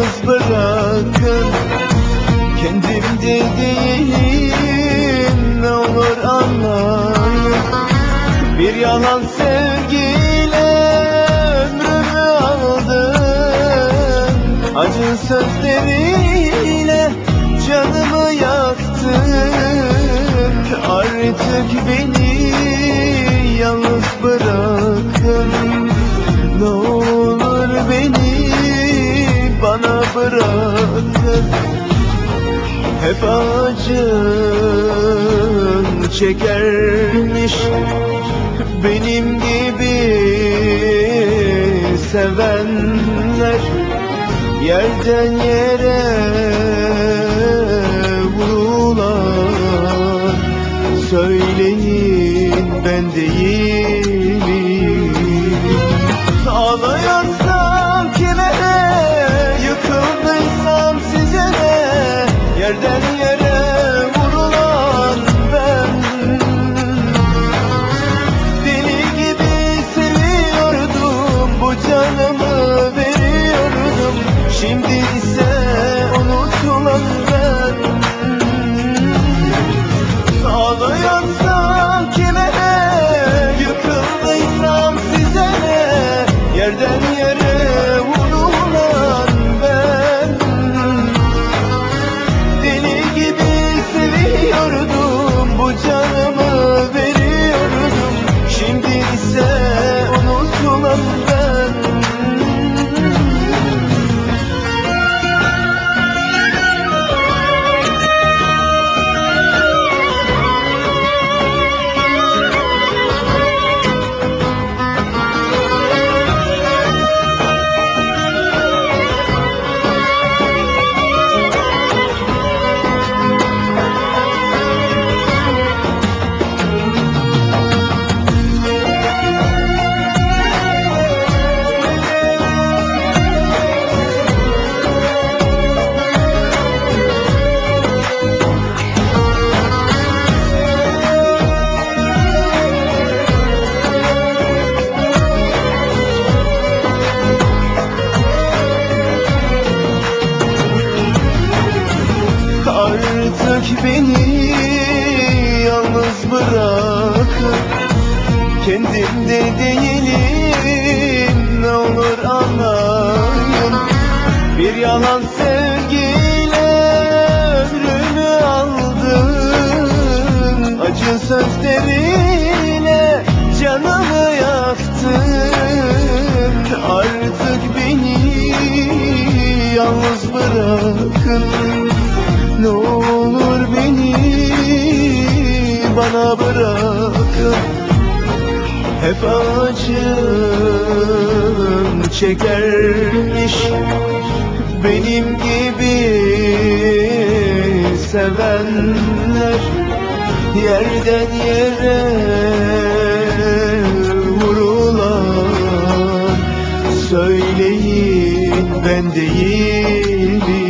yalnız bırakın. Kendimde değilim, ne olur anlayın. Bir yalan sevgiyle ömrümü aldın. Acı sözleriyle canımı yaktın. Artık beni yalnız bırakın. Ne olur beni bana bırakın. Hep acın çekermiş benim gibi sevenler. Yerden yere vurulan, söyleyin ben değilim. Ağlıyorsam kime ne, yıkıldıysam size ne? Yerden yere vurulan ben. Deli gibi seviyordum, bu canımı veriyordum. Şimdi ise unutulan ben. Ağlıyorsam kime ne, yıkıldıysam size ne? Yerden yere vurulan ben. Deli gibi seviyordum, bu canımı veriyordum. Şimdi ise unutulan ben. Artık beni yalnız bırakın. Kendimde değilim, ne olur anlayın. Bir yalan sevgiyle ömrümü aldın. Acı sözleriyle canımı yaktın. Artık beni yalnız bırakın. Ne olur beni bana bırakın. Hep acım çekermiş benim gibi sevenler. Yerden yere vurulan, söyleyin ben değilim.